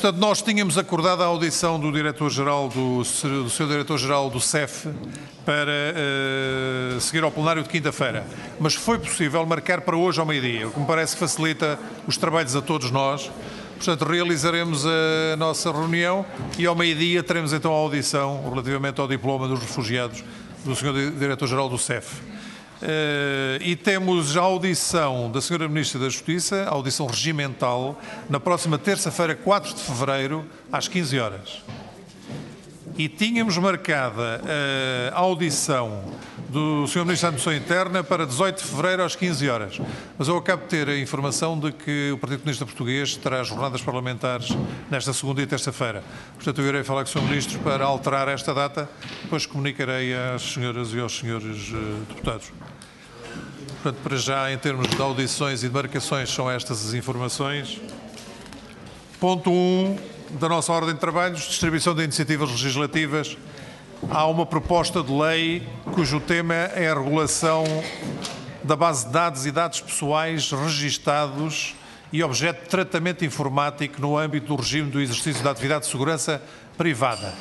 Portanto, nós tínhamos acordado a audição do Diretor-Geral do Sr. Diretor-Geral do CEF para seguir ao plenário de quinta-feira, mas foi possível marcar para hoje ao meio-dia, o que me parece que facilita os trabalhos a todos nós. Portanto, realizaremos a nossa reunião e ao meio-dia teremos então a audição relativamente ao diploma dos refugiados do Sr. Diretor-Geral do CEF. E temos a audição da Sra. Ministra da Justiça, a audição regimental, na próxima terça-feira, 4 de fevereiro, às 15 horas. E tínhamos marcada a audição do Sr. Ministro da Administração Interna para 18 de fevereiro, às 15 horas. Mas eu acabo de ter a informação de que o Partido Comunista Português terá jornadas parlamentares nesta segunda e terça-feira. Portanto, eu irei falar com o Sr. Ministro para alterar esta data, depois comunicarei às senhoras e aos senhores deputados. Portanto, para já, em termos de audições e de marcações, são estas as informações. Ponto 1 da nossa ordem de trabalhos, distribuição de iniciativas legislativas. Há uma proposta de lei cujo tema é a regulação da base de dados e dados pessoais registados e objeto de tratamento informático no âmbito do regime do exercício da atividade de segurança privada.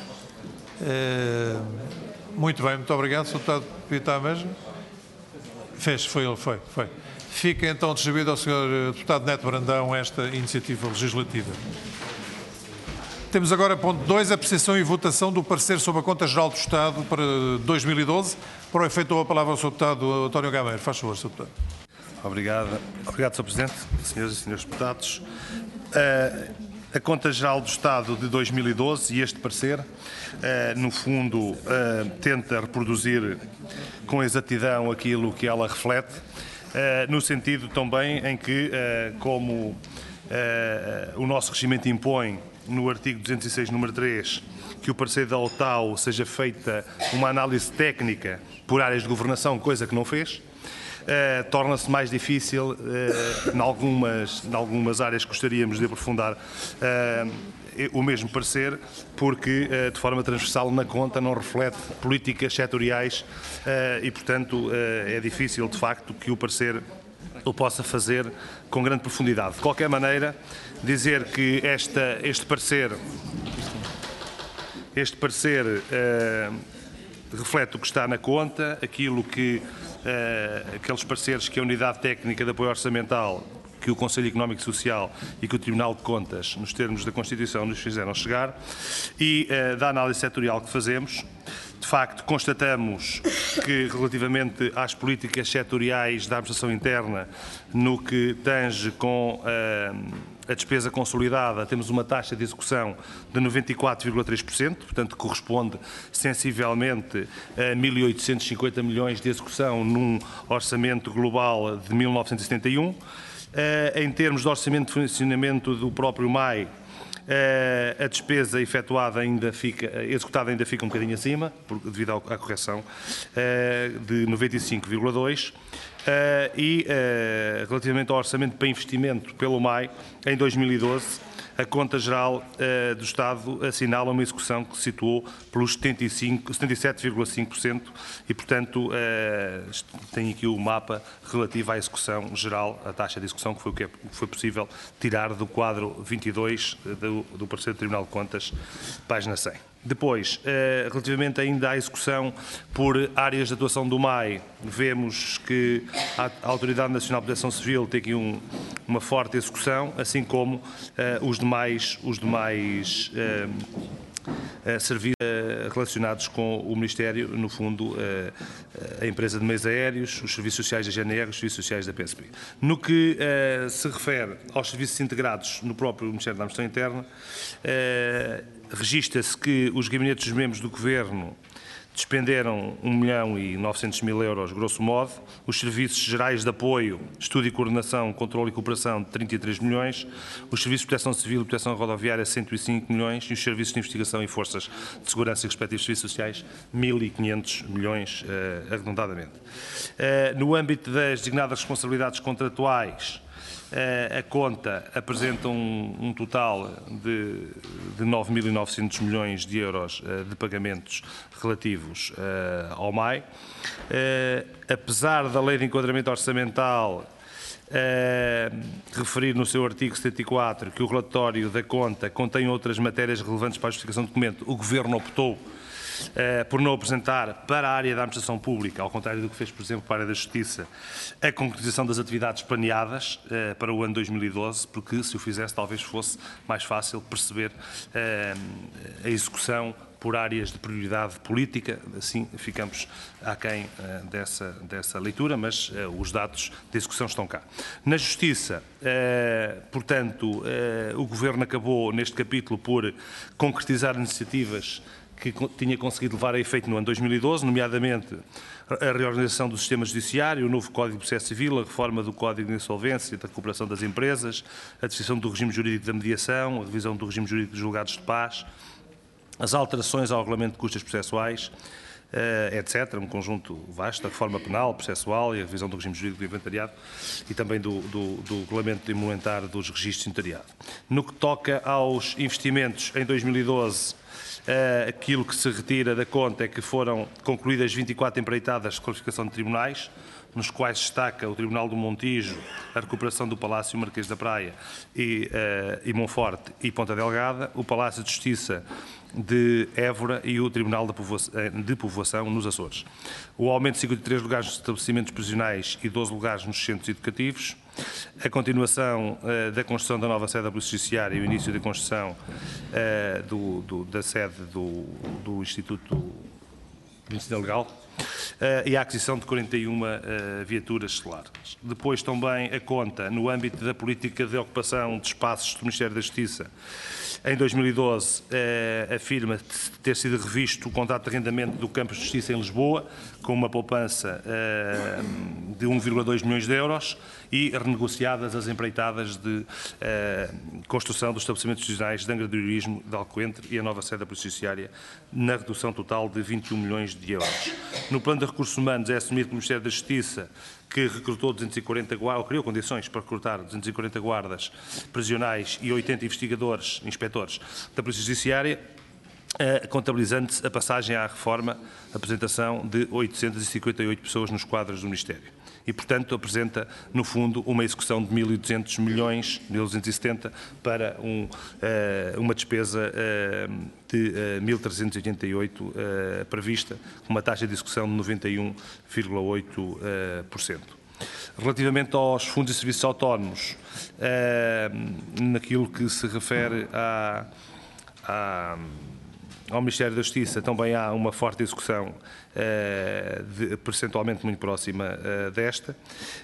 Muito bem, muito obrigado, Sr. Deputado Pita Ameja. Foi ele. Fica então distribuído ao Sr. Deputado Neto Brandão esta iniciativa legislativa. Temos agora, ponto 2, apreciação e votação do parecer sobre a Conta Geral do Estado para 2012. Para o efeito, dou a palavra ao Sr. Deputado António Gameiro. Faz favor, Sr. Deputado. Obrigado, Sr. Presidente, senhoras e senhores deputados. A Conta Geral do Estado de 2012 e este parecer, no fundo, tenta reproduzir com exatidão aquilo que ela reflete, no sentido também em que, como o nosso regimento impõe, no artigo 206, número 3, que o parecer da OTAU seja feita uma análise técnica por áreas de governação, coisa que não fez, torna-se mais difícil, em algumas áreas gostaríamos de aprofundar o mesmo parecer, porque de forma transversal na conta não reflete políticas setoriais e, portanto, é difícil de facto que o parecer o possa fazer com grande profundidade. De qualquer maneira, dizer que este parecer reflete o que está na conta, aqueles pareceres que a Unidade Técnica de Apoio Orçamental, que o Conselho Económico e Social e que o Tribunal de Contas, nos termos da Constituição, nos fizeram chegar, e da análise setorial que fazemos. De facto, constatamos que, relativamente às políticas setoriais da administração interna, no que tange com a despesa consolidada, temos uma taxa de execução de 94,3%, portanto, corresponde sensivelmente a 1.850 milhões de execução num orçamento global de 1971. Em termos de orçamento de funcionamento do próprio MAI, a despesa executada ainda fica um bocadinho acima, devido à correção, de 95,2%. E relativamente ao orçamento para investimento pelo MAI, em 2012, a Conta Geral do Estado assinala uma execução que se situou pelos 77,5% e, portanto, tem aqui o mapa relativo à execução geral, a taxa de execução, que foi possível tirar do quadro 22 do parecer do Tribunal de Contas, página 100. Depois, relativamente ainda à execução por áreas de atuação do MAI, vemos que a Autoridade Nacional de Proteção Civil tem aqui uma forte execução, assim como os demais serviços relacionados com o Ministério, no fundo, a empresa de meios aéreos, os serviços sociais da GNR, os serviços sociais da PSP. No que se refere aos serviços integrados no próprio Ministério da Administração Interna, registra-se que os gabinetes dos membros do Governo despenderam 1.900.000 euros, grosso modo, os serviços gerais de apoio, estudo e coordenação, controle e cooperação, 33 milhões, os serviços de proteção civil e proteção rodoviária, 105 milhões, e os serviços de investigação e forças de segurança e respectivos serviços sociais, 1.500 milhões, arredondadamente. No âmbito das designadas responsabilidades contratuais, a conta apresenta um total de 9.900 milhões de euros de pagamentos relativos ao MAI. Apesar da Lei de Enquadramento Orçamental referir no seu artigo 74 que o relatório da conta contém outras matérias relevantes para a justificação do documento. O Governo optou por não apresentar para a área da administração pública, ao contrário do que fez, por exemplo, para a área da Justiça, a concretização das atividades planeadas para o ano 2012, porque se o fizesse talvez fosse mais fácil perceber a execução por áreas de prioridade política, assim ficamos aquém dessa leitura, mas os dados de execução estão cá. Na Justiça, portanto, o Governo acabou neste capítulo por concretizar iniciativas que tinha conseguido levar a efeito no ano 2012, nomeadamente a reorganização do sistema judiciário, o novo Código de Processo Civil, a reforma do Código de Insolvência e da Recuperação das Empresas, a definição do regime jurídico da mediação, a revisão do regime jurídico dos julgados de paz, as alterações ao regulamento de custas processuais, etc. Um conjunto vasto, a reforma penal, processual e a revisão do regime jurídico do inventariado e também do regulamento de implementar dos registros de inventariado. No que toca aos investimentos, em 2012, aquilo que se retira da conta é que foram concluídas 24 empreitadas de qualificação de tribunais, nos quais destaca o Tribunal do Montijo, a recuperação do Palácio Marquês da Praia e Monforte e Ponta Delgada, o Palácio de Justiça de Évora e o Tribunal de Povoação nos Açores. O aumento de 53 lugares nos estabelecimentos prisionais e 12 lugares nos centros educativos, a continuação da construção da nova sede da Polícia Judiciária e o início da construção da sede do Instituto de Medicina Legal, e a aquisição de 41 viaturas solares. Depois também a conta, no âmbito da política de ocupação de espaços do Ministério da Justiça, em 2012 afirma ter sido revisto o contrato de arrendamento do Campus de Justiça em Lisboa, com uma poupança de 1,2 milhões de euros e renegociadas as empreitadas de construção dos estabelecimentos institucionais de Angra do Heroísmo, de Alcoentre e a nova sede da Polícia Judiciária, na redução total de 21 milhões de euros. No plano de recursos humanos é assumido pelo Ministério da Justiça que recrutou 240 guardas, ou criou condições para recrutar 240 guardas prisionais e 80 inspectores da Polícia Judiciária, contabilizando-se a passagem à reforma, a apresentação de 858 pessoas nos quadros do Ministério. E, portanto, apresenta, no fundo, uma execução de 1.200 milhões, 1.270, para uma despesa de 1.388 prevista, com uma taxa de execução de 91,8%. Relativamente aos fundos e serviços autónomos, naquilo que se refere ao Ministério da Justiça, também há uma forte execução percentualmente muito próxima desta.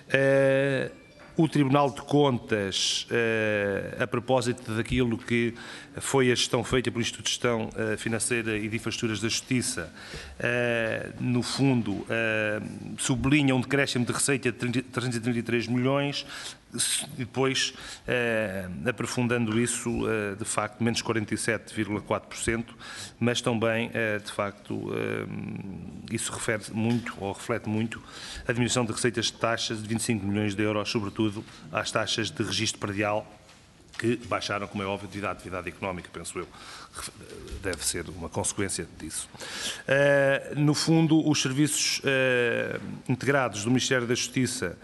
O Tribunal de Contas, a propósito daquilo que foi a gestão feita pelo Instituto de Gestão Financeira e de Infraestruturas da Justiça, no fundo, sublinha um decréscimo de receita de 333 milhões, e depois, aprofundando isso, de facto, menos 47,4%, mas também, de facto, isso refere muito, ou reflete muito, a diminuição de receitas de taxas de 25 milhões de euros, sobretudo às taxas de registro predial, que baixaram, como é óbvio, devido à atividade económica, penso eu. Deve ser uma consequência disso. No fundo, os serviços integrados do Ministério da Justiça,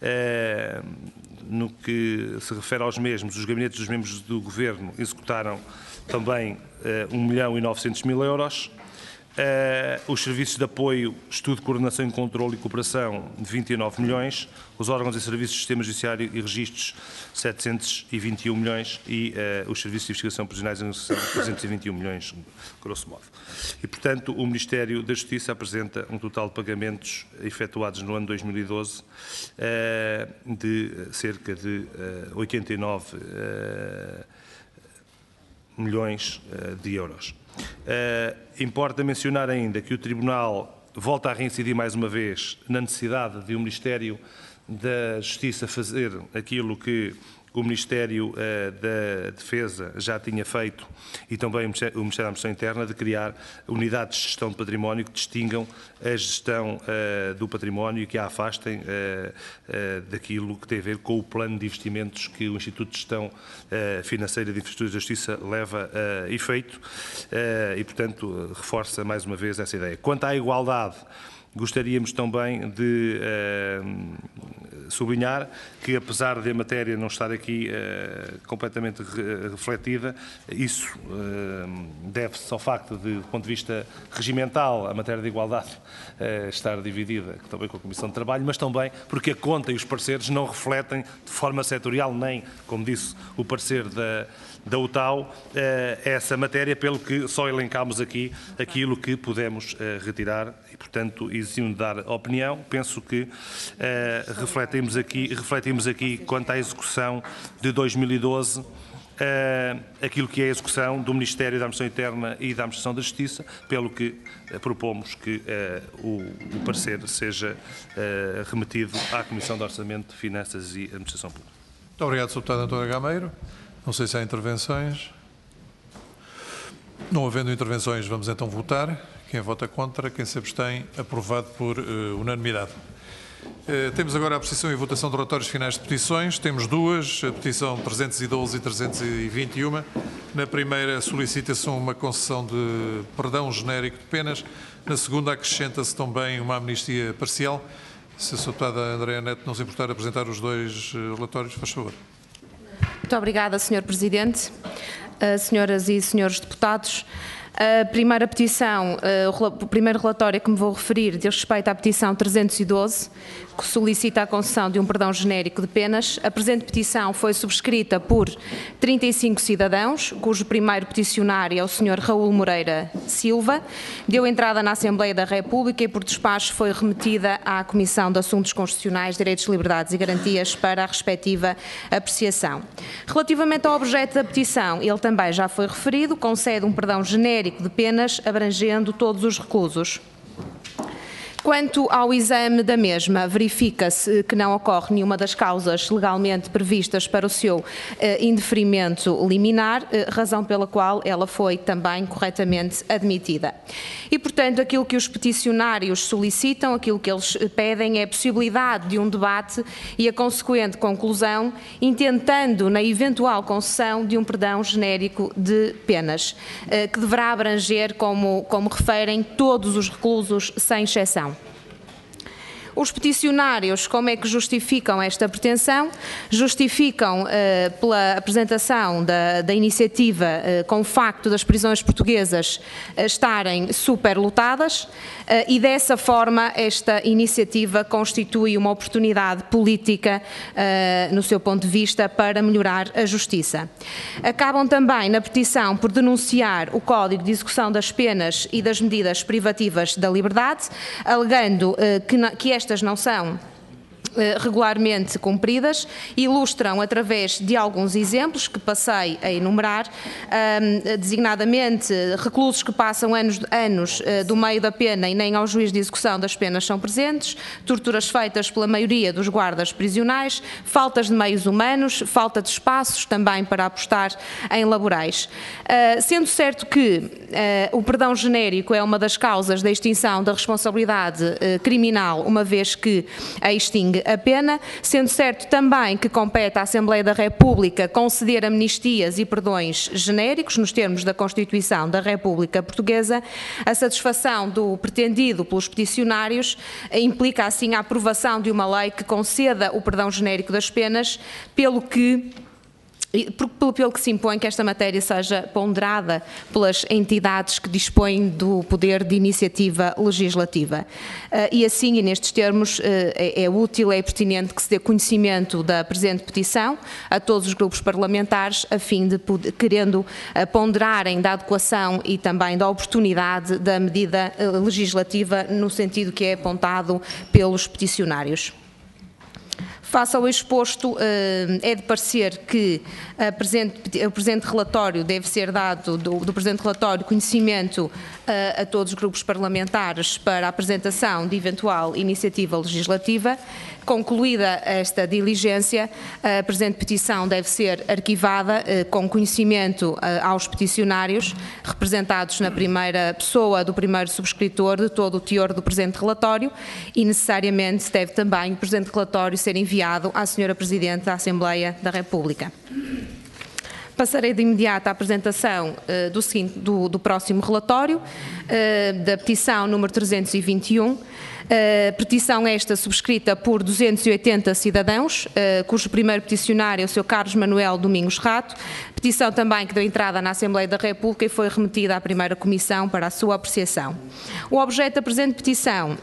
no que se refere aos mesmos, os gabinetes dos membros do Governo executaram também 1.900.000 euros. Os serviços de apoio, estudo, coordenação, controle e cooperação de 29 milhões, os órgãos e serviços do Sistema Judiciário e Registros 721 milhões e os serviços de investigação prisionais e negociação 321 milhões, grosso modo. E, portanto, o Ministério da Justiça apresenta um total de pagamentos efetuados no ano 2012 de cerca de 89 milhões de euros. Importa mencionar ainda que o Tribunal volta a reincidir mais uma vez na necessidade de o Ministério da Justiça fazer aquilo que o Ministério da Defesa já tinha feito e também o Ministério da Administração Interna, de criar unidades de gestão de património que distingam a gestão do património e que a afastem daquilo que tem a ver com o plano de investimentos que o Instituto de Gestão Financeira de Infraestruturas da Justiça leva a efeito e, portanto, reforça mais uma vez essa ideia. Quanto à igualdade, gostaríamos também de sublinhar que, apesar de a matéria não estar aqui completamente refletida, isso deve-se ao facto de, do ponto de vista regimental, a matéria de igualdade estar dividida também com a Comissão de Trabalho, mas também porque a conta e os pareceres não refletem de forma setorial, nem, como disse o parecer da UTAU, essa matéria, pelo que só elencámos aqui aquilo que pudemos retirar e, portanto, exigimos de dar opinião. Penso que refletimos aqui quanto à execução de 2012, aquilo que é a execução do Ministério da Administração Interna e da Administração da Justiça, pelo que propomos que o parecer seja remetido à Comissão de Orçamento, Finanças e Administração Pública. Muito obrigado, Sr. Deputado António Gameiro. Não sei se há intervenções. Não havendo intervenções, vamos então votar. Quem vota contra, quem se abstém, aprovado por unanimidade. Temos agora a apreciação e votação de relatórios finais de petições. Temos duas, a petição 312 e 321. Na primeira solicita-se uma concessão de perdão genérico de penas. Na segunda acrescenta-se também uma amnistia parcial. Se a Sra. Deputada Andréa Neto não se importar apresentar os dois relatórios, faz favor. Muito obrigada, Sr. Presidente. Senhoras e senhores deputados, a primeira petição, o primeiro relatório que me vou referir diz respeito à petição 312, que solicita a concessão de um perdão genérico de penas. A presente petição foi subscrita por 35 cidadãos, cujo primeiro peticionário é o Sr. Raul Moreira Silva. Deu entrada na Assembleia da República e, por despacho, foi remetida à Comissão de Assuntos Constitucionais, Direitos, Liberdades e Garantias para a respectiva apreciação. Relativamente ao objeto da petição, ele também já foi referido, concede um perdão genérico de penas abrangendo todos os reclusos. Quanto ao exame da mesma, verifica-se que não ocorre nenhuma das causas legalmente previstas para o seu indeferimento liminar, razão pela qual ela foi também corretamente admitida. E, portanto, aquilo que os peticionários solicitam, aquilo que eles pedem é a possibilidade de um debate e a consequente conclusão, intentando na eventual concessão de um perdão genérico de penas, que deverá abranger, como referem, todos os reclusos sem exceção. Os peticionários, como é que justificam esta pretensão? Justificam pela apresentação da iniciativa com o facto das prisões portuguesas estarem superlotadas e dessa forma esta iniciativa constitui uma oportunidade política, no seu ponto de vista, para melhorar a justiça. Acabam também na petição por denunciar o Código de Execução das Penas e das Medidas Privativas da Liberdade, alegando que estas não são regularmente cumpridas, ilustram através de alguns exemplos que passei a enumerar, designadamente reclusos que passam anos do meio da pena e nem ao juiz de execução das penas são presentes, torturas feitas pela maioria dos guardas prisionais, faltas de meios humanos, falta de espaços também para apostar em laborais. Sendo certo que o perdão genérico é uma das causas da extinção da responsabilidade criminal, uma vez que a extingue a pena, sendo certo também que compete à Assembleia da República conceder amnistias e perdões genéricos nos termos da Constituição da República Portuguesa, a satisfação do pretendido pelos peticionários implica assim a aprovação de uma lei que conceda o perdão genérico das penas, pelo que se impõe que esta matéria seja ponderada pelas entidades que dispõem do poder de iniciativa legislativa. E assim, e nestes termos, é útil, é pertinente que se dê conhecimento da presente petição a todos os grupos parlamentares, a fim de, querendo ponderarem da adequação e também da oportunidade da medida legislativa no sentido que é apontado pelos peticionários. Face ao exposto, é de parecer que o presente relatório deve ser dado, do presente relatório, conhecimento a todos os grupos parlamentares para a apresentação de eventual iniciativa legislativa. Concluída esta diligência, a presente petição deve ser arquivada com conhecimento aos peticionários, representados na primeira pessoa do primeiro subscritor, de todo o teor do presente relatório, e necessariamente deve também o presente relatório ser enviado à Sra. Presidente da Assembleia da República. Passarei de imediato à apresentação do próximo relatório, da petição número 321, petição esta subscrita por 280 cidadãos, cujo primeiro peticionário é o Sr. Carlos Manuel Domingos Rato, petição também que deu entrada na Assembleia da República e foi remetida à primeira comissão para a sua apreciação. O objeto da presente petição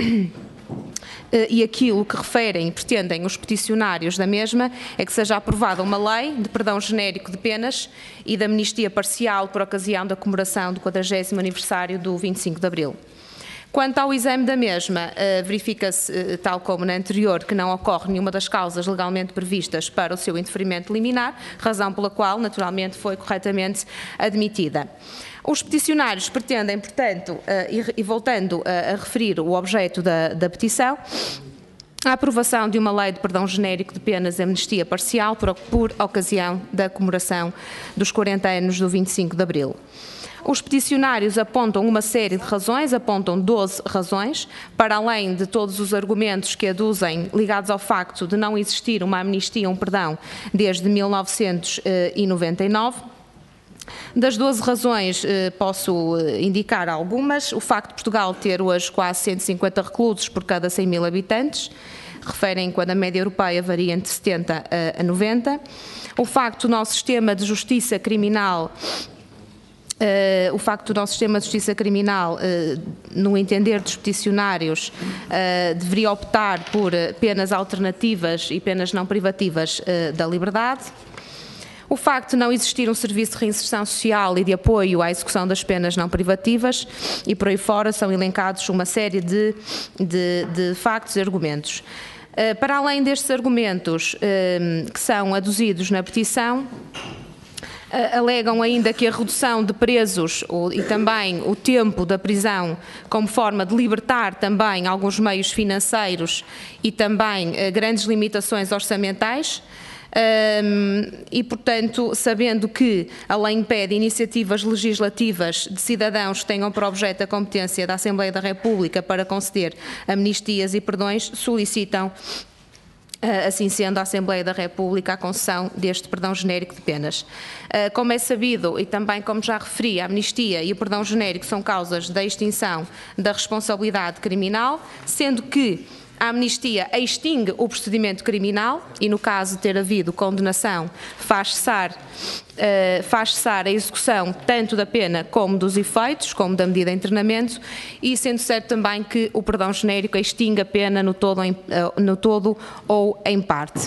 e aquilo que referem e pretendem os peticionários da mesma é que seja aprovada uma lei de perdão genérico de penas e de amnistia parcial por ocasião da comemoração do 40º aniversário do 25 de Abril. Quanto ao exame da mesma, verifica-se, tal como na anterior, que não ocorre nenhuma das causas legalmente previstas para o seu indeferimento liminar, razão pela qual, naturalmente, foi corretamente admitida. Os peticionários pretendem, portanto, e voltando a referir o objeto da petição, a aprovação de uma lei de perdão genérico de penas e amnistia parcial por ocasião da comemoração dos 40 anos do 25 de Abril. Os peticionários apontam uma série de razões, apontam 12 razões, para além de todos os argumentos que aduzem ligados ao facto de não existir uma amnistia, um perdão, desde 1999. Das 12 razões posso indicar algumas: o facto de Portugal ter hoje quase 150 reclusos por cada 100 mil habitantes, referem quando a média europeia varia entre 70 a 90, o facto do nosso sistema de justiça criminal no entender dos peticionários, deveria optar por penas alternativas e penas não privativas da liberdade. O facto de não existir um serviço de reinserção social e de apoio à execução das penas não privativas, e por aí fora são elencados uma série de factos e argumentos. Para além destes argumentos que são aduzidos na petição, alegam ainda que a redução de presos e também o tempo da prisão como forma de libertar também alguns meios financeiros e também grandes limitações orçamentais. E, portanto, sabendo que a lei impede iniciativas legislativas de cidadãos que tenham por objeto a competência da Assembleia da República para conceder amnistias e perdões, solicitam, assim sendo, a Assembleia da República a concessão deste perdão genérico de penas. Como é sabido, e também como já referi, a amnistia e o perdão genérico são causas da extinção da responsabilidade criminal, sendo que a amnistia extingue o procedimento criminal e, no caso de ter havido condenação, faz cessar a execução tanto da pena como dos efeitos, como da medida de internamento, e sendo certo também que o perdão genérico extingue a pena no todo ou em parte.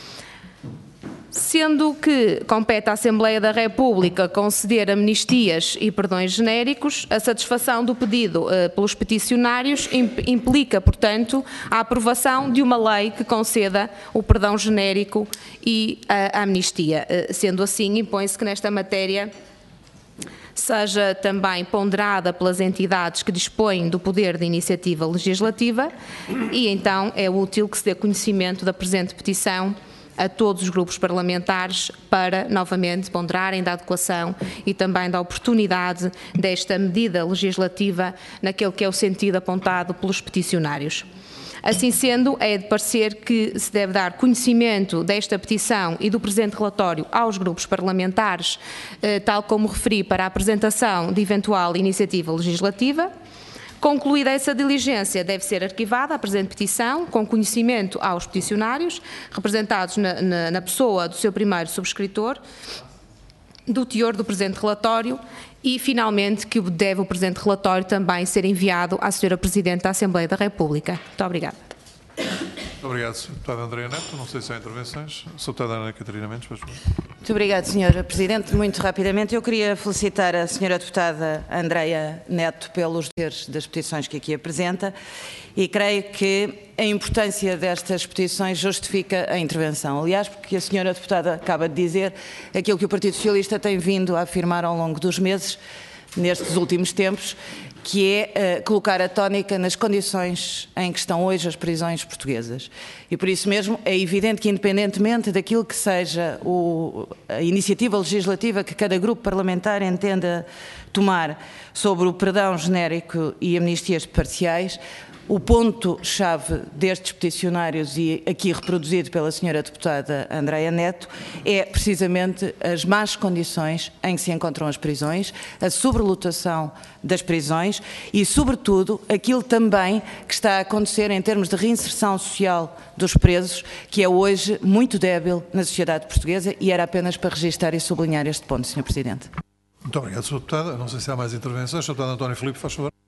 Sendo que compete à Assembleia da República conceder amnistias e perdões genéricos, a satisfação do pedido pelos peticionários implica, portanto, a aprovação de uma lei que conceda o perdão genérico e a amnistia. Sendo assim, impõe-se que nesta matéria seja também ponderada pelas entidades que dispõem do poder de iniciativa legislativa e então é útil que se dê conhecimento da presente petição a todos os grupos parlamentares para, novamente, ponderarem da adequação e também da oportunidade desta medida legislativa naquele que é o sentido apontado pelos peticionários. Assim sendo, é de parecer que se deve dar conhecimento desta petição e do presente relatório aos grupos parlamentares, tal como referi, para a apresentação de eventual iniciativa legislativa. Concluída essa diligência, deve ser arquivada a presente petição, com conhecimento aos peticionários, representados na pessoa do seu primeiro subscritor, do teor do presente relatório e, finalmente, que deve o presente relatório também ser enviado à Sra. Presidente da Assembleia da República. Muito obrigada. Muito obrigado, Sra. Deputada Andreia Neto. Não sei se há intervenções. Sra. Deputada Ana Catarina Mendes, pois. Muito obrigada, Sra. Presidente. Muito rapidamente, eu queria felicitar a Sra. Deputada Andreia Neto pelos deveres das petições que aqui apresenta e creio que a importância destas petições justifica a intervenção. Aliás, porque a Sra. Deputada acaba de dizer aquilo que o Partido Socialista tem vindo a afirmar ao longo dos meses, nestes últimos tempos, que é colocar a tónica nas condições em que estão hoje as prisões portuguesas. E por isso mesmo é evidente que, independentemente daquilo que seja a iniciativa legislativa que cada grupo parlamentar entenda tomar sobre o perdão genérico e amnistias parciais, O ponto-chave destes peticionários, e aqui reproduzido pela senhora deputada Andreia Neto, é precisamente as más condições em que se encontram as prisões, a sobrelotação das prisões e, sobretudo, aquilo também que está a acontecer em termos de reinserção social dos presos, que é hoje muito débil na sociedade portuguesa, e era apenas para registar e sublinhar este ponto, Sr. Presidente. Muito obrigado, Sra. Deputada. Não sei se há mais intervenções. Sr. Deputado António Filipe, faz favor.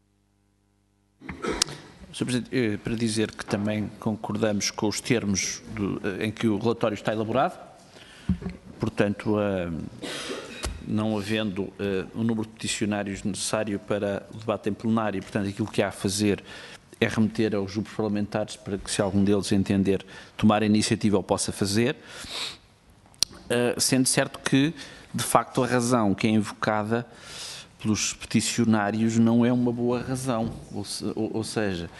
Sr. Presidente, para dizer que também concordamos com os termos em que o relatório está elaborado, portanto, não havendo o número de peticionários necessário para o debate em plenário, portanto, aquilo que há a fazer é remeter aos grupos parlamentares para que, se algum deles entender, tomar a iniciativa o possa fazer, sendo certo que, de facto, a razão que é invocada pelos peticionários não é uma boa razão, ou seja,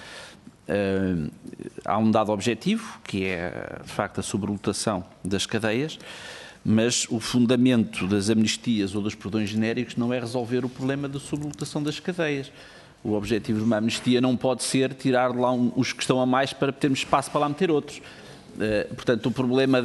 há um dado objetivo, que é, de facto, a sobrelotação das cadeias, mas o fundamento das amnistias ou dos perdões genéricos não é resolver o problema da sobrelotação das cadeias. O objetivo de uma amnistia não pode ser tirar lá os que estão a mais para termos espaço para lá meter outros. Portanto, o problema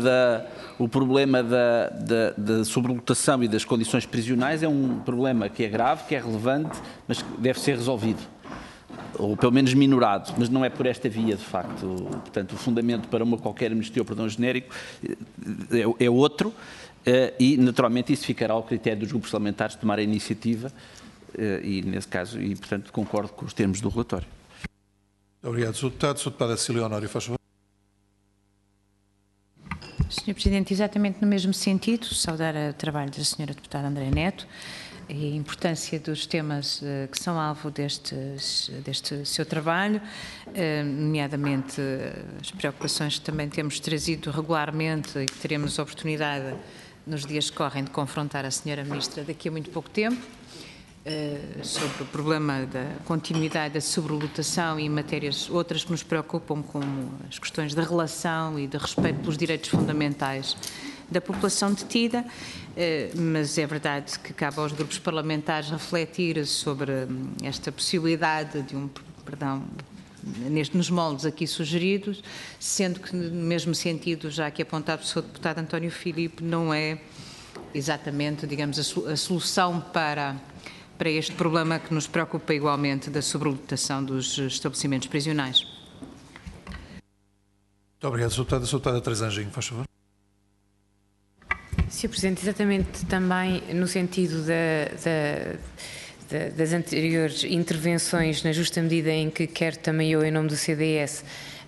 da sobrelotação e das condições prisionais é um problema que é grave, que é relevante, mas que deve ser resolvido, ou pelo menos minorado, mas não é por esta via, de facto. Portanto, o fundamento para uma qualquer amnistia ou perdão genérico é outro, e naturalmente isso ficará ao critério dos grupos parlamentares de tomar a iniciativa, e nesse caso, e portanto concordo com os termos do relatório. Obrigado, Sr. Deputado. Sr. Deputada Cecília Honório, faz favor. Sr. Presidente, exatamente no mesmo sentido, saudar o trabalho da Sra. Deputada Andreia Neto e a importância dos temas que são alvo deste seu trabalho, nomeadamente as preocupações que também temos trazido regularmente e que teremos a oportunidade nos dias que correm de confrontar a Sra. Ministra daqui a muito pouco tempo, sobre o problema da continuidade da sobrelotação e matérias outras que nos preocupam, como as questões da relação e de respeito pelos direitos fundamentais da população detida, mas é verdade que cabe aos grupos parlamentares refletir sobre esta possibilidade de um perdão nos moldes aqui sugeridos, sendo que no mesmo sentido, já que apontado pelo Sr. Deputado António Filipe, não é exatamente, digamos, a solução para este problema que nos preocupa igualmente da sobrelotação dos estabelecimentos prisionais. Muito obrigado, Sr. Deputado. Sr. Deputada Teresa Anjinho, faz favor. Sr. Presidente, exatamente também no sentido das anteriores intervenções, na justa medida em que quero também eu, em nome do CDS,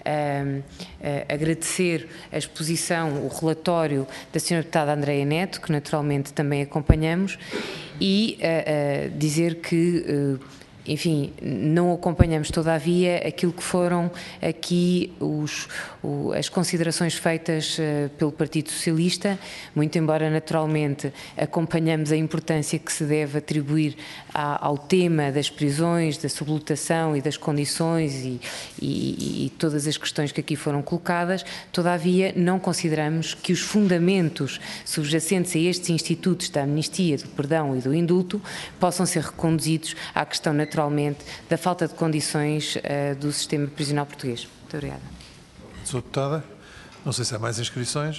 agradecer a exposição, o relatório da Sra. Deputada Andreia Neto, que naturalmente também acompanhamos, e dizer que, enfim, não acompanhamos todavia aquilo que foram aqui as considerações feitas pelo Partido Socialista, muito embora naturalmente acompanhamos a importância que se deve atribuir ao tema das prisões, da sobrelotação e das condições e todas as questões que aqui foram colocadas. Todavia não consideramos que os fundamentos subjacentes a estes institutos da amnistia, do perdão e do indulto possam ser reconduzidos à questão naturalmente da falta de condições do sistema prisional português. Muito obrigada. Sra. Deputada, não sei se há mais inscrições.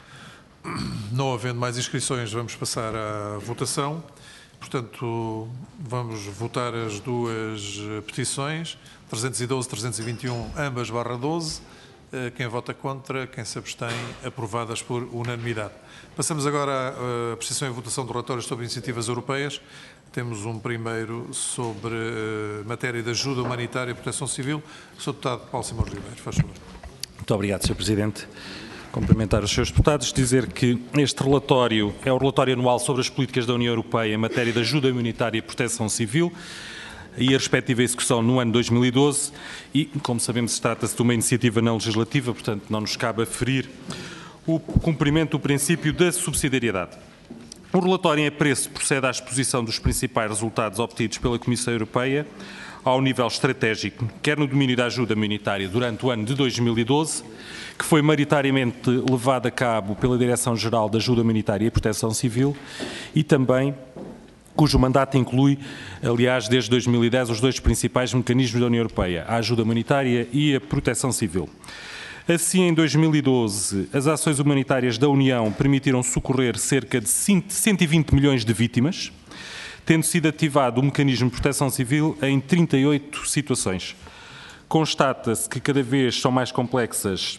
Não havendo mais inscrições, vamos passar à votação. Portanto, vamos votar as duas petições, 312 e 321, ambas /12. Quem vota contra, quem se abstém, aprovadas por unanimidade. Passamos agora à apreciação e votação de relatórios sobre iniciativas europeias. Temos um primeiro sobre matéria de ajuda humanitária e proteção civil. Sr. Deputado Paulo Simões Ribeiro, faz favor. Muito obrigado, Sr. Presidente. Cumprimentar os Srs. Deputados, dizer que este relatório é o relatório anual sobre as políticas da União Europeia em matéria de ajuda humanitária e proteção civil e a respectiva execução no ano 2012 e, como sabemos, trata-se de uma iniciativa não legislativa, portanto não nos cabe aferir o cumprimento do princípio da subsidiariedade. O relatório em apreço procede à exposição dos principais resultados obtidos pela Comissão Europeia ao nível estratégico, quer no domínio da ajuda humanitária durante o ano de 2012, que foi maioritariamente levado a cabo pela Direção-Geral da Ajuda Humanitária e Proteção Civil, e também cujo mandato inclui, aliás, desde 2010, os dois principais mecanismos da União Europeia, a ajuda humanitária e a proteção civil. Assim, em 2012, as ações humanitárias da União permitiram socorrer cerca de 120 milhões de vítimas, tendo sido ativado o mecanismo de proteção civil em 38 situações. Constata-se que cada vez são mais complexas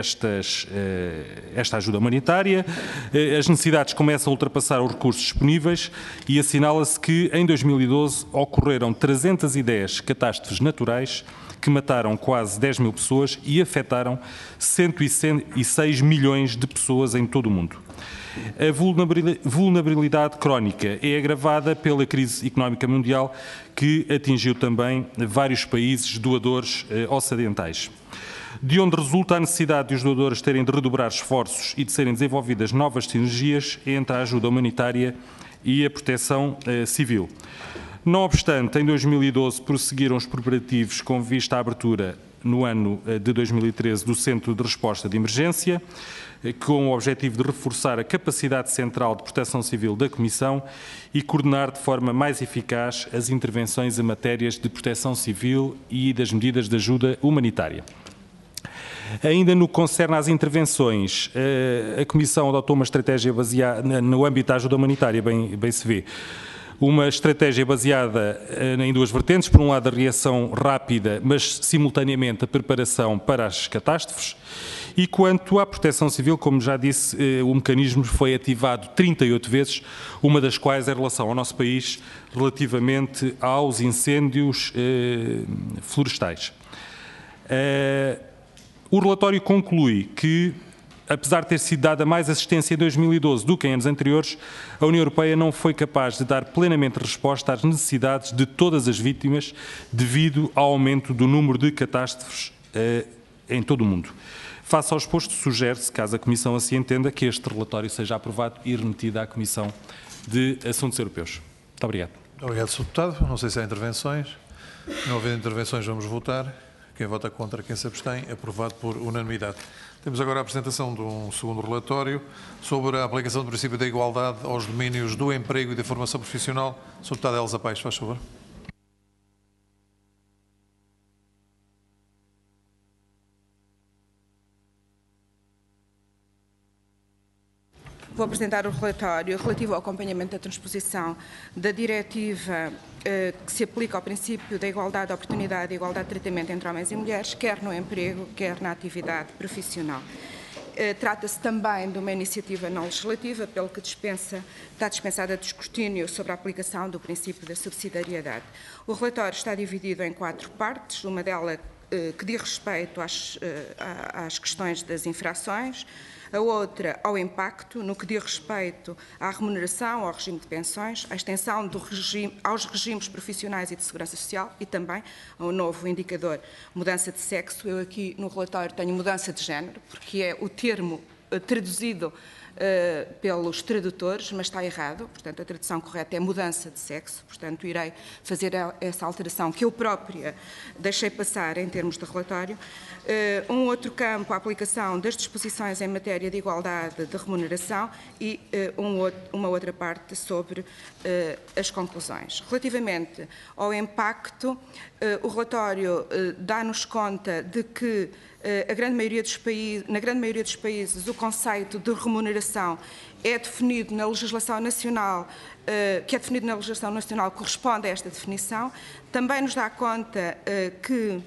esta ajuda humanitária, as necessidades começam a ultrapassar os recursos disponíveis e assinala-se que em 2012 ocorreram 310 catástrofes naturais que mataram quase 10 mil pessoas e afetaram 106 milhões de pessoas em todo o mundo. A vulnerabilidade crónica é agravada pela crise económica mundial que atingiu também vários países doadores ocidentais, de onde resulta a necessidade de os doadores terem de redobrar esforços e de serem desenvolvidas novas sinergias entre a ajuda humanitária e a proteção civil. Não obstante, em 2012 prosseguiram os preparativos com vista à abertura, no ano de 2013, do Centro de Resposta de Emergência, com o objetivo de reforçar a capacidade central de proteção civil da Comissão e coordenar de forma mais eficaz as intervenções em matérias de proteção civil e das medidas de ajuda humanitária. Ainda no que concerne às intervenções, a Comissão adotou uma estratégia baseada no âmbito da ajuda humanitária, bem se vê. Uma estratégia baseada em duas vertentes, por um lado a reação rápida, mas simultaneamente a preparação para as catástrofes, e quanto à proteção civil, como já disse, o mecanismo foi ativado 38 vezes, uma das quais em relação ao nosso país, relativamente aos incêndios florestais. O relatório conclui que, apesar de ter sido dada mais assistência em 2012 do que em anos anteriores, a União Europeia não foi capaz de dar plenamente resposta às necessidades de todas as vítimas devido ao aumento do número de catástrofes em todo o mundo. Face ao exposto, sugere-se, caso a Comissão assim entenda, que este relatório seja aprovado e remetido à Comissão de Assuntos Europeus. Muito obrigado. Obrigado, Sr. Deputado. Não sei se há intervenções. Não havendo intervenções, vamos votar. Quem vota contra, quem se abstém, aprovado por unanimidade. Temos agora a apresentação de um segundo relatório sobre a aplicação do princípio da igualdade aos domínios do emprego e da formação profissional. Sr. Deputado Elsa Paes, faz favor. Vou apresentar o relatório relativo ao acompanhamento da transposição da diretiva que se aplica ao princípio da igualdade de oportunidade e igualdade de tratamento entre homens e mulheres, quer no emprego, quer na atividade profissional. Trata-se também de uma iniciativa não legislativa, pelo que está dispensada de escrutínio sobre a aplicação do princípio da subsidiariedade. O relatório está dividido em 4 partes, uma delas que diz respeito às questões das infrações, a outra ao impacto, no que diz respeito à remuneração, ao regime de pensões, à extensão do aos regimes profissionais e de segurança social e também ao novo indicador mudança de sexo. Eu aqui no relatório tenho mudança de género, porque é o termo traduzido pelos tradutores, mas está errado, portanto a tradução correta é mudança de sexo, portanto irei fazer essa alteração que eu própria deixei passar em termos de relatório. Um outro campo, a aplicação das disposições em matéria de igualdade de remuneração e uma outra parte sobre as conclusões. Relativamente ao impacto, o relatório dá-nos conta de que na grande maioria dos países o conceito de remuneração é definido na legislação nacional, corresponde a esta definição. Também nos dá conta que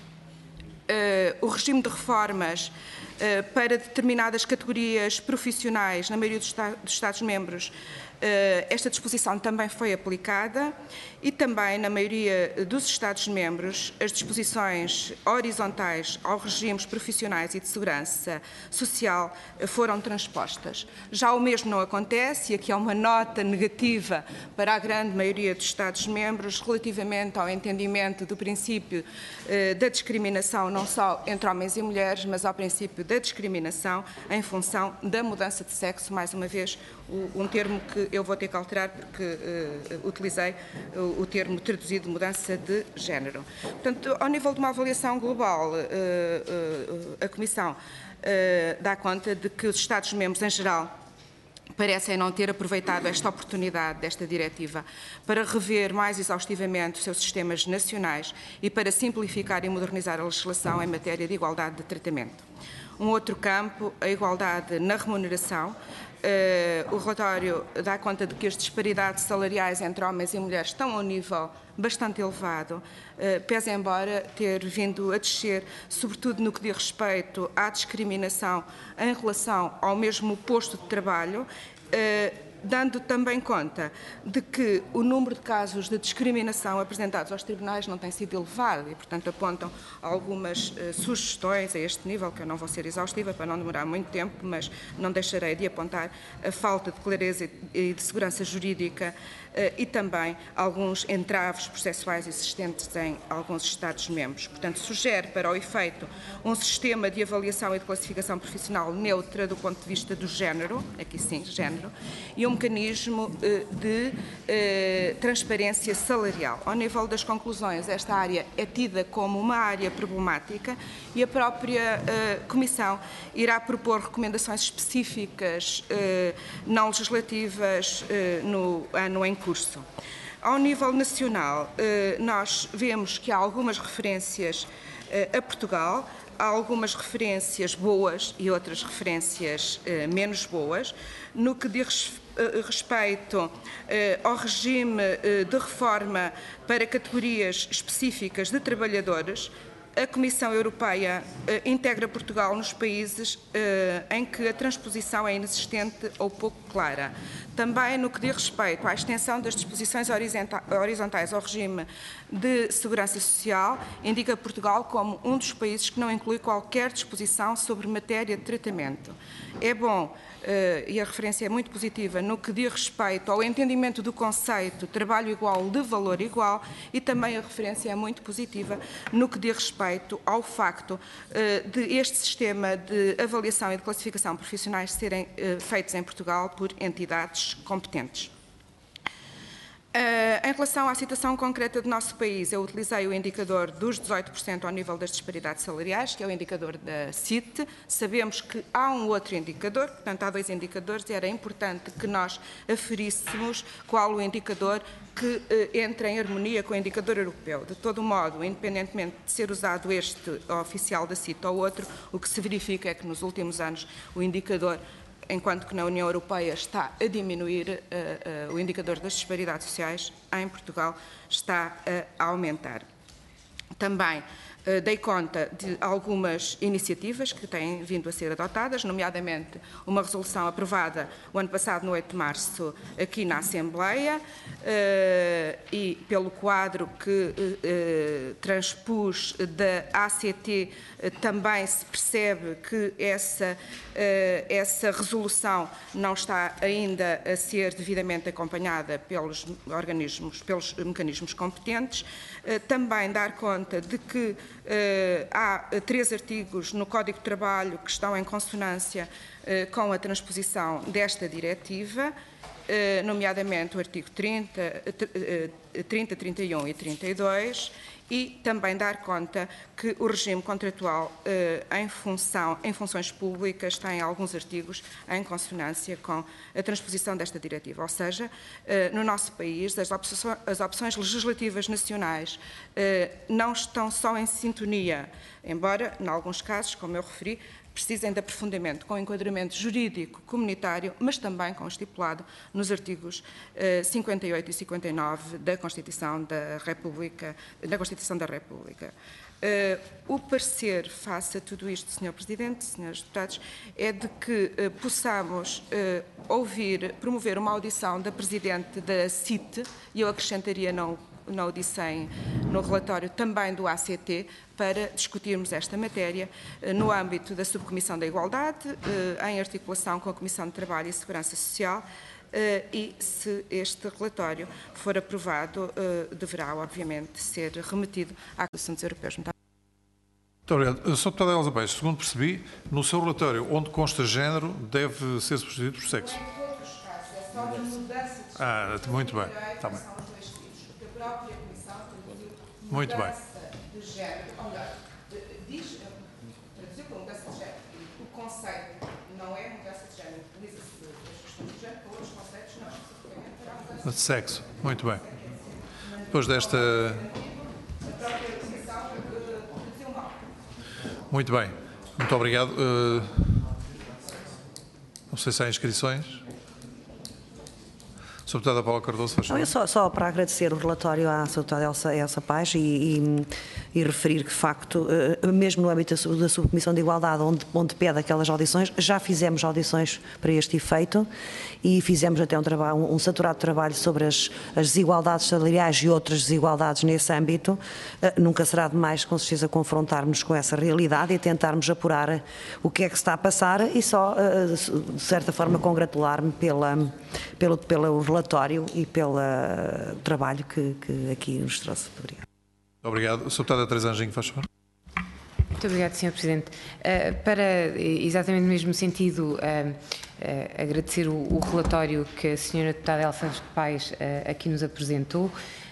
o regime de reformas para determinadas categorias profissionais, na maioria dos Estados-membros, esta disposição também foi aplicada e também, na maioria dos Estados-membros, as disposições horizontais aos regimes profissionais e de segurança social foram transpostas. Já o mesmo não acontece, e aqui há uma nota negativa para a grande maioria dos Estados-membros relativamente ao entendimento do princípio da discriminação não só entre homens e mulheres, mas ao princípio da discriminação em função da mudança de sexo, mais uma vez um termo que eu vou ter que alterar porque utilizei o termo traduzido de mudança de género. Portanto, ao nível de uma avaliação global, a Comissão dá conta de que os Estados-membros, em geral, parecem não ter aproveitado esta oportunidade desta diretiva para rever mais exaustivamente os seus sistemas nacionais e para simplificar e modernizar a legislação em matéria de igualdade de tratamento. Um outro campo, a igualdade na remuneração. O relatório dá conta de que as disparidades salariais entre homens e mulheres estão a um nível bastante elevado, pese embora ter vindo a descer, sobretudo no que diz respeito à discriminação em relação ao mesmo posto de trabalho, dando também conta de que o número de casos de discriminação apresentados aos tribunais não tem sido elevado e, portanto, apontam algumas sugestões a este nível, que eu não vou ser exaustiva para não demorar muito tempo, mas não deixarei de apontar a falta de clareza e de segurança jurídica e também alguns entraves processuais existentes em alguns Estados-membros. Portanto, sugere para o efeito um sistema de avaliação e de classificação profissional neutra do ponto de vista do género, aqui sim, género, e um mecanismo de transparência salarial. Ao nível das conclusões, esta área é tida como uma área problemática e a própria Comissão irá propor recomendações específicas não legislativas no ano em curso. Ao nível nacional, nós vemos que há algumas referências a Portugal, há algumas referências boas e outras referências menos boas. No que diz respeito ao regime de reforma para categorias específicas de trabalhadores, a Comissão Europeia integra Portugal nos países em que a transposição é inexistente ou pouco clara. Também no que diz respeito à extensão das disposições horizontais ao regime de segurança social, indica Portugal como um dos países que não inclui qualquer disposição sobre matéria de tratamento. É bom, e a referência é muito positiva, no que diz respeito ao entendimento do conceito trabalho igual de valor igual, e também a referência é muito positiva no que diz respeito ao facto de este sistema de avaliação e de classificação profissionais serem feitos em Portugal por entidades competentes. Em relação à situação concreta do nosso país, eu utilizei o indicador dos 18% ao nível das disparidades salariais, que é o indicador da CIT. Sabemos que há um outro indicador, portanto há dois indicadores, e era importante que nós aferíssemos qual o indicador que entra em harmonia com o indicador europeu. De todo modo, independentemente de ser usado este oficial da CIT ou outro, o que se verifica é que nos últimos anos o indicador, enquanto que na União Europeia está a diminuir, o indicador das disparidades sociais, em Portugal está a aumentar. Também dei conta de algumas iniciativas que têm vindo a ser adotadas, nomeadamente uma resolução aprovada o ano passado, no 8 de março, aqui na Assembleia, e pelo quadro que transpus da ACT, também se percebe que essa resolução não está ainda a ser devidamente acompanhada pelos organismos, pelos mecanismos competentes. Também dar conta de que há 3 artigos no Código de Trabalho que estão em consonância com a transposição desta diretiva, nomeadamente o artigo 30, 31 e 32, e também dar conta que o regime contratual em funções públicas tem alguns artigos em consonância com a transposição desta diretiva. Ou seja, no nosso país, as opções legislativas nacionais não estão só em sintonia, embora, em alguns casos, como eu referi, precisem de aprofundamento com enquadramento jurídico comunitário, mas também com estipulado nos artigos 58 e 59 da Constituição da República. O parecer face a tudo isto, Sr. Presidente, Srs. Deputados, é de que possamos promover uma audição da Presidente da CIT, e eu acrescentaria não o disse no relatório também do ACT, para discutirmos esta matéria no âmbito da Subcomissão da Igualdade, em articulação com a Comissão de Trabalho e Segurança Social, e se este relatório for aprovado, deverá, obviamente, ser remetido à Comissão dos Europeus. Muito obrigado. Sr. Deputada Elsa Peixe, segundo percebi, no seu relatório, onde consta género, deve ser substituído por sexo. Em todos os casos, é só de mudança de muito bem. Está bem. A própria Comissão traduziu muito bem. De género, ou melhor, traduziu como mudança de género. O conceito não é mudança de género. Utiliza-se as questões de género para outros conceitos, não especificamente para De sexo. Muito bem. Depois desta... Muito bem. Muito obrigado. Não sei se há inscrições. Sra. Deputada Paula Cardoso, faz favor. Só para agradecer o relatório à Sra. Deputada Elsa Paz e referir que, de facto, mesmo no âmbito da Subcomissão de Igualdade, onde pede aquelas audições, já fizemos audições para este efeito e fizemos até um saturado trabalho sobre as desigualdades salariais e outras desigualdades nesse âmbito. Nunca será demais, com certeza, confrontarmos com essa realidade e tentarmos apurar o que é que se está a passar e só, de certa forma, congratular-me pelo relatório e pelo trabalho que aqui nos trouxe. Obrigado. Obrigado. Sra. Deputada Teresa Anjinho, faz favor. Muito obrigada, Sr. Presidente. Para exatamente no mesmo sentido, agradecer o relatório que a Sra. Deputada Elsa Paz aqui nos apresentou.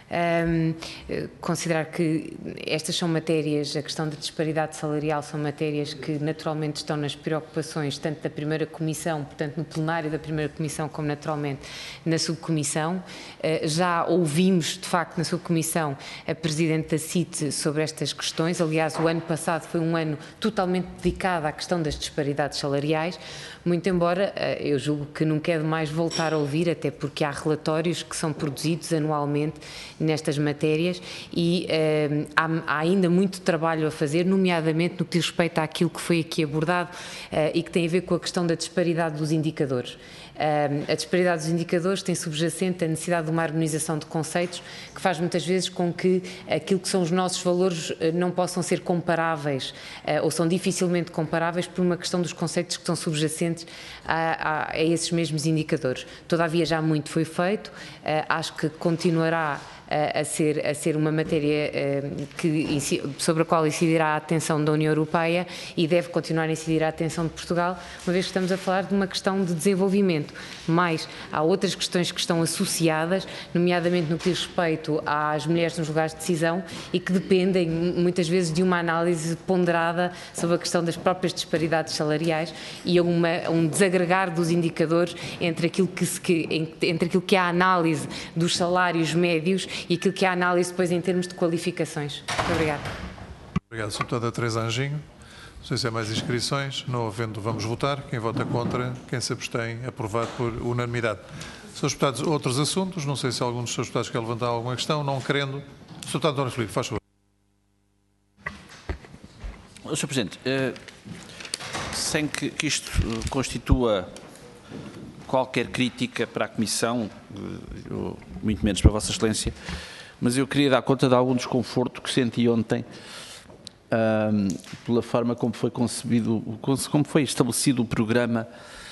Considerar que estas são matérias, a questão da disparidade salarial são matérias que naturalmente estão nas preocupações tanto da primeira comissão, portanto no plenário da primeira comissão, como naturalmente na subcomissão. Já ouvimos de facto na subcomissão a Presidente da CIT sobre estas questões. Aliás, o ano passado foi um ano totalmente dedicado à questão das disparidades salariais, muito embora eu julgo que nunca é demais voltar a ouvir, até porque há relatórios que são produzidos anualmente nestas matérias e há ainda muito trabalho a fazer, nomeadamente no que diz respeito àquilo que foi aqui abordado e que tem a ver com a questão da disparidade dos indicadores. A disparidade dos indicadores tem subjacente a necessidade de uma harmonização de conceitos que faz muitas vezes com que aquilo que são os nossos valores não possam ser comparáveis ou são dificilmente comparáveis por uma questão dos conceitos que estão subjacentes a esses mesmos indicadores. Todavia já muito foi feito, acho que continuará a ser uma matéria sobre a qual incidirá a atenção da União Europeia e deve continuar a incidir a atenção de Portugal, uma vez que estamos a falar de uma questão de desenvolvimento. Mas há outras questões que estão associadas, nomeadamente no que diz respeito às mulheres nos lugares de decisão e que dependem muitas vezes de uma análise ponderada sobre a questão das próprias disparidades salariais e um desagregar dos indicadores entre aquilo que é a análise dos salários médios e aquilo que é a análise depois em termos de qualificações. Muito obrigada. Obrigado, Sra. Deputada Teresa Anjinho. Não sei se há mais inscrições. Não havendo, vamos votar. Quem vota contra, quem se abstém, aprovado por unanimidade. Srs. Deputados, outros assuntos. Não sei se algum dos Srs. Deputados quer levantar alguma questão. Não querendo. Sr. Deputado António Filipe, faz favor. Sr. Presidente, sem que isto constitua qualquer crítica para a Comissão, muito menos para a Vossa Excelência, mas eu queria dar conta de algum desconforto que senti ontem pela forma como foi concebido, como foi estabelecido o programa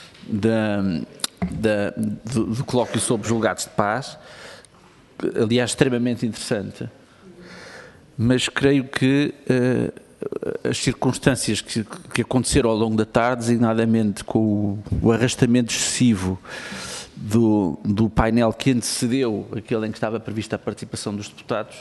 do colóquio sobre julgados de paz, aliás extremamente interessante, mas creio que as circunstâncias que aconteceram ao longo da tarde, designadamente com o arrastamento excessivo do painel que antecedeu aquele em que estava prevista a participação dos deputados,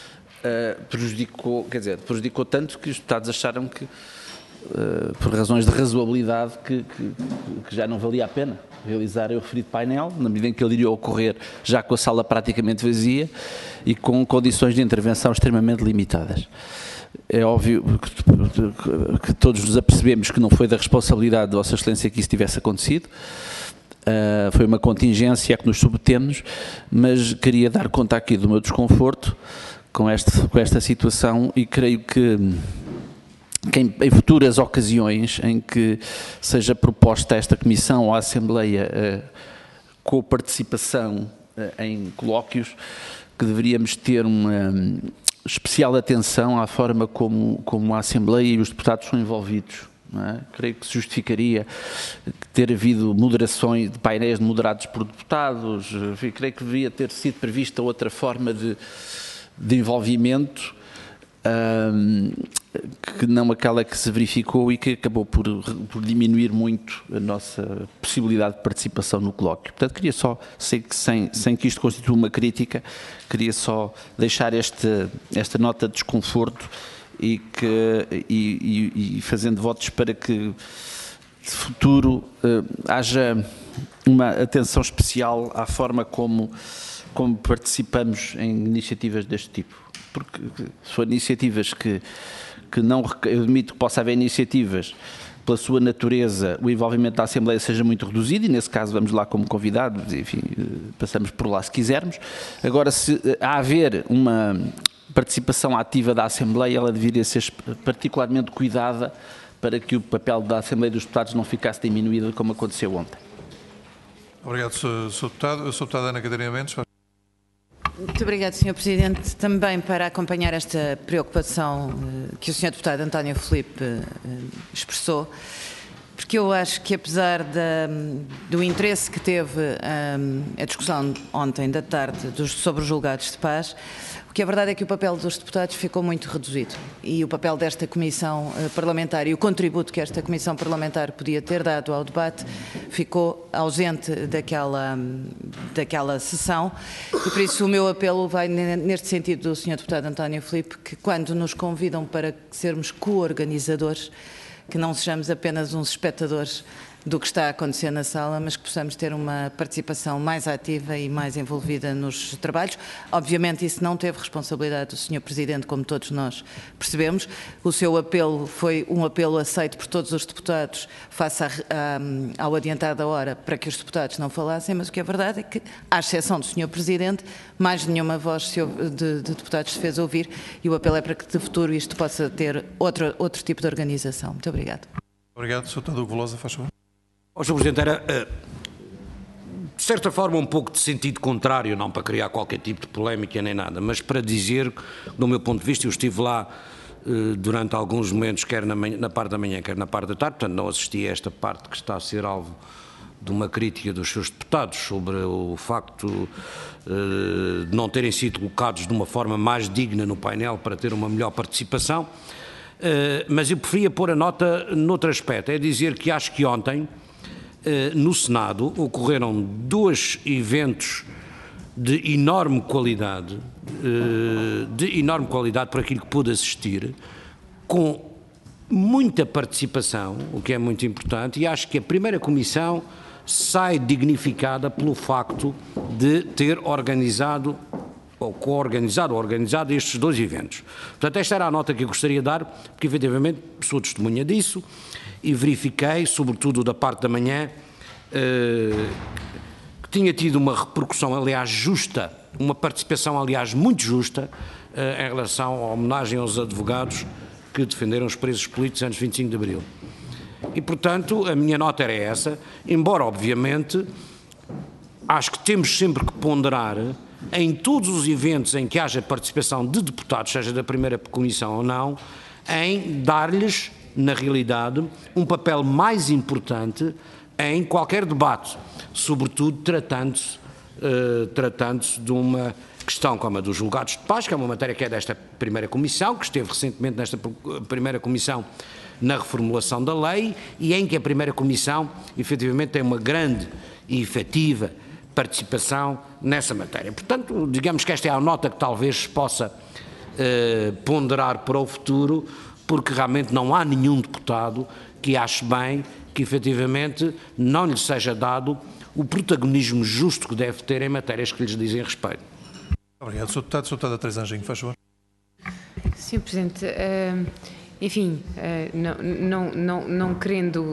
prejudicou tanto que os deputados acharam que, por razões de razoabilidade, que já não valia a pena realizar o referido painel, na medida em que ele iria ocorrer já com a sala praticamente vazia e com condições de intervenção extremamente limitadas. É óbvio que todos nos apercebemos que não foi da responsabilidade de Vossa Excelência que isso tivesse acontecido, foi uma contingência a que nos submetemos, mas queria dar conta aqui do meu desconforto com esta situação e creio que em futuras ocasiões em que seja proposta a esta Comissão ou à Assembleia com participação em colóquios, que deveríamos ter uma especial atenção à forma como a Assembleia e os deputados são envolvidos. Não é? Creio que se justificaria ter havido moderações de painéis moderados por deputados. Enfim, creio que deveria ter sido prevista outra forma de envolvimento que não aquela que se verificou e que acabou por diminuir muito a nossa possibilidade de participação no colóquio. Portanto, queria só, sem que isto constitua uma crítica, queria só deixar esta nota de desconforto e fazendo votos para que de futuro haja uma atenção especial à forma como participamos em iniciativas deste tipo. Porque se for iniciativas que não, eu admito que possa haver iniciativas, pela sua natureza, o envolvimento da Assembleia seja muito reduzido, e nesse caso vamos lá como convidados, enfim, passamos por lá se quisermos. Agora, se haver uma participação ativa da Assembleia, ela deveria ser particularmente cuidada para que o papel da Assembleia dos Deputados não ficasse diminuído como aconteceu ontem. Obrigado, Sr. Deputado. Sr. Deputada Ana Catarina Mendes. Muito obrigado, Sr. Presidente. Também para acompanhar esta preocupação que o Sr. Deputado António Filipe expressou, porque eu acho que apesar do interesse que teve a discussão ontem da tarde sobre os julgados de paz, o que é verdade é que o papel dos deputados ficou muito reduzido, e o papel desta comissão parlamentar e o contributo que esta comissão parlamentar podia ter dado ao debate ficou ausente daquela sessão, e por isso o meu apelo vai neste sentido do Sr. Deputado António Filipe, que quando nos convidam para sermos co-organizadores, que não sejamos apenas uns espectadores do que está a acontecer na sala, mas que possamos ter uma participação mais ativa e mais envolvida nos trabalhos. Obviamente isso não teve responsabilidade do Sr. Presidente, como todos nós percebemos. O seu apelo foi um apelo aceito por todos os deputados face ao adiantado da hora, para que os deputados não falassem, mas o que é verdade é que, à exceção do Sr. Presidente, mais nenhuma voz de deputados se fez ouvir, e o apelo é para que de futuro isto possa ter outro tipo de organização. Muito obrigado. Obrigado. Sr. Deputado Hugo Velosa, faz favor. Sr. Presidente, era, de certa forma, um pouco de sentido contrário, não para criar qualquer tipo de polémica nem nada, mas para dizer, do meu ponto de vista, eu estive lá durante alguns momentos, quer na parte da manhã, quer na parte da tarde, portanto não assisti a esta parte que está a ser alvo de uma crítica dos seus deputados sobre o facto de não terem sido colocados de uma forma mais digna no painel para ter uma melhor participação, mas eu preferia pôr a nota noutro aspecto, é dizer que acho que ontem, no Senado, ocorreram dois eventos de enorme qualidade por aquilo que pude assistir, com muita participação, o que é muito importante, e acho que a primeira comissão sai dignificada pelo facto de ter organizado ou co-organizado ou organizado estes dois eventos. Portanto, esta era a nota que eu gostaria de dar, porque efetivamente sou testemunha disso, e verifiquei, sobretudo da parte da manhã, que tinha tido uma repercussão, aliás, justa, uma participação, aliás, muito justa, em relação à homenagem aos advogados que defenderam os presos políticos antes de 25 de Abril. E, portanto, a minha nota era essa, embora, obviamente, acho que temos sempre que ponderar, em todos os eventos em que haja participação de deputados, seja da primeira comissão ou não, em dar-lhes, na realidade, um papel mais importante em qualquer debate, sobretudo tratando-se de uma questão como a dos julgados de paz, que é uma matéria que é desta primeira comissão, que esteve recentemente nesta primeira comissão na reformulação da lei, e em que a primeira comissão, efetivamente, tem uma grande e efetiva participação nessa matéria. Portanto, digamos que esta é a nota que talvez se possa ponderar para o futuro, porque realmente não há nenhum deputado que ache bem que efetivamente não lhe seja dado o protagonismo justo que deve ter em matérias que lhes dizem respeito. Obrigado. Sr. Deputado, Sr. Deputada Teresa Anjinho, faz favor. Sr. Presidente, enfim, não querendo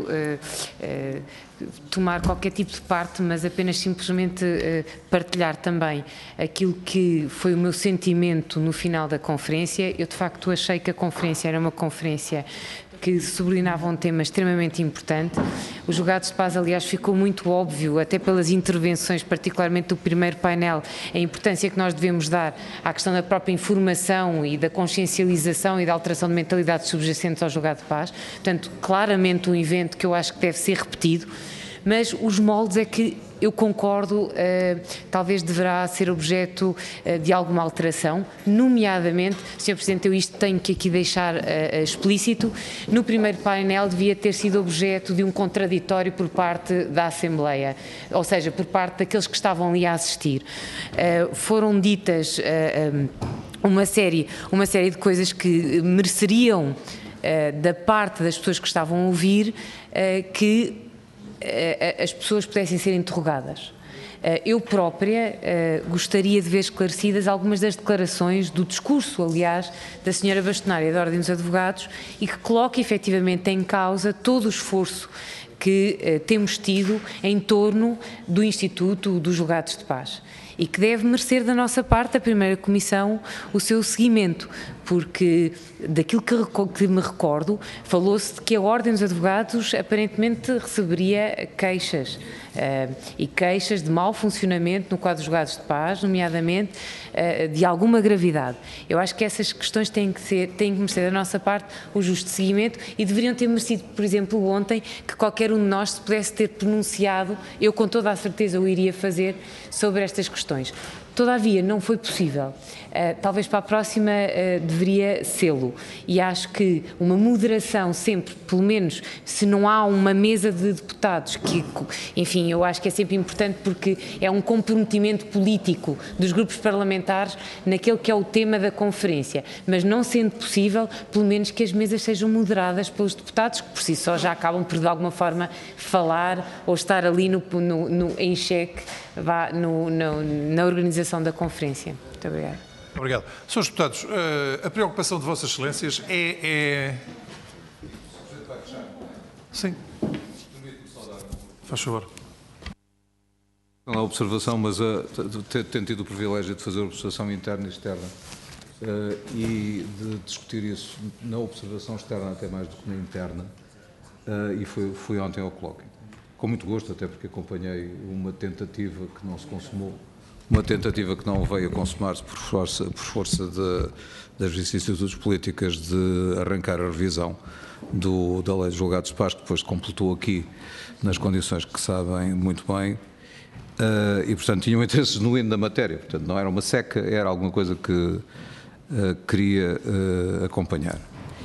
tomar qualquer tipo de parte, mas apenas simplesmente partilhar também aquilo que foi o meu sentimento no final da conferência. Eu, de facto, achei que a conferência era uma conferência que sublinhava um tema extremamente importante. Os julgados de paz, aliás, ficou muito óbvio, até pelas intervenções, particularmente do primeiro painel, a importância que nós devemos dar à questão da própria informação e da consciencialização e da alteração de mentalidades subjacentes ao julgado de paz. Portanto, claramente um evento que eu acho que deve ser repetido, mas os moldes é que eu concordo, talvez deverá ser objeto de alguma alteração, nomeadamente, Sr. Presidente, eu isto tenho que aqui deixar explícito, no primeiro painel devia ter sido objeto de um contraditório por parte da Assembleia, ou seja, por parte daqueles que estavam ali a assistir. Foram ditas uma série de coisas que mereceriam da parte das pessoas que estavam a ouvir, que as pessoas pudessem ser interrogadas. Eu própria gostaria de ver esclarecidas algumas das declarações do discurso, aliás, da senhora bastonária da Ordem dos Advogados, e que coloca efetivamente em causa todo o esforço que temos tido em torno do Instituto dos Julgados de Paz, e que deve merecer da nossa parte, a primeira Comissão, o seu seguimento, porque daquilo que me recordo, falou-se de que a Ordem dos Advogados aparentemente receberia queixas, e queixas de mau funcionamento no quadro dos julgados de paz, nomeadamente de alguma gravidade. Eu acho que essas questões têm que merecer da nossa parte o justo seguimento e deveriam ter merecido, por exemplo, ontem, que qualquer um de nós se pudesse ter pronunciado, eu com toda a certeza o iria fazer, sobre estas questões. Todavia, não foi possível. Talvez para a próxima deveria sê-lo. E acho que uma moderação sempre, pelo menos se não há uma mesa de deputados, que, enfim, eu acho que é sempre importante porque é um comprometimento político dos grupos parlamentares naquele que é o tema da conferência. Mas não sendo possível, pelo menos que as mesas sejam moderadas pelos deputados, que por si só já acabam por, de alguma forma, falar ou estar ali em xeque na organização da conferência. Muito obrigada. Obrigado. Senhores deputados, a preocupação de Vossas Excelências é... Sim. Faz favor. Não é observação, mas tenho tido o privilégio de fazer observação interna e externa e de discutir isso na observação externa até mais do que na interna, e fui ontem ao colóquio. Com muito gosto, até porque acompanhei uma tentativa que não se consumou, uma tentativa que não veio a consumar-se por força das vicissitudes políticas de arrancar a revisão da Lei de Julgados de Paz, que depois se completou aqui nas condições que sabem muito bem, e, portanto, tinha um interesse genuíno na matéria. Portanto, não era uma seca, era alguma coisa que queria acompanhar.